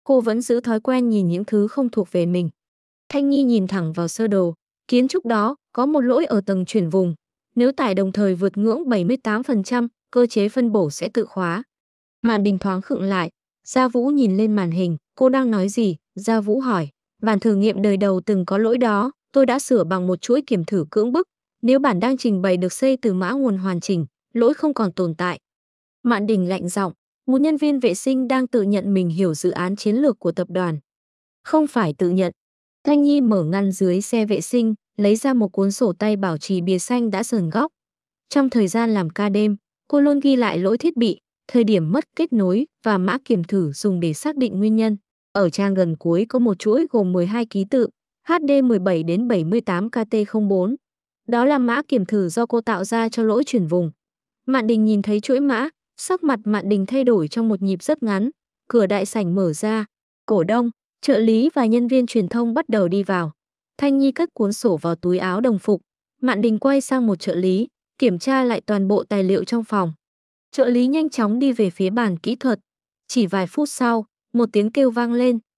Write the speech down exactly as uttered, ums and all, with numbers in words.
Cô vẫn giữ thói quen nhìn những thứ không thuộc về mình. Thanh Nhi nhìn thẳng vào sơ đồ kiến trúc đó, có một lỗi ở tầng chuyển vùng. Nếu tải đồng thời vượt ngưỡng bảy mươi tám phần trăm, cơ chế phân bổ sẽ tự khóa. Màn Đình thoáng khựng lại. Gia Vũ nhìn lên màn hình, cô đang nói gì? Gia Vũ hỏi. Bản thử nghiệm đời đầu từng có lỗi đó, tôi đã sửa bằng một chuỗi kiểm thử cưỡng bức. Nếu bản đang trình bày được xây từ mã nguồn hoàn chỉnh, lỗi không còn tồn tại. Mạn Đình lạnh giọng, một nhân viên vệ sinh đang tự nhận mình hiểu dự án chiến lược của tập đoàn. Không phải tự nhận. Thanh Nhi mở ngăn dưới xe vệ sinh, lấy ra một cuốn sổ tay bảo trì bìa xanh đã sờn góc. Trong thời gian làm ca đêm, cô luôn ghi lại lỗi thiết bị, thời điểm mất kết nối và mã kiểm thử dùng để xác định nguyên nhân. Ở trang gần cuối có một chuỗi gồm mười hai ký tự, hát đê mười bảy đến bảy mươi tám K T không bốn. Đó là mã kiểm thử do cô tạo ra cho lỗi chuyển vùng. Mạn Đình nhìn thấy chuỗi mã, sắc mặt Mạn Đình thay đổi trong một nhịp rất ngắn. Cửa đại sảnh mở ra, cổ đông, trợ lý và nhân viên truyền thông bắt đầu đi vào. Thanh Nhi cất cuốn sổ vào túi áo đồng phục. Mạn Đình quay sang một trợ lý, kiểm tra lại toàn bộ tài liệu trong phòng. Trợ lý nhanh chóng đi về phía bàn kỹ thuật. Chỉ vài phút sau, một tiếng kêu vang lên,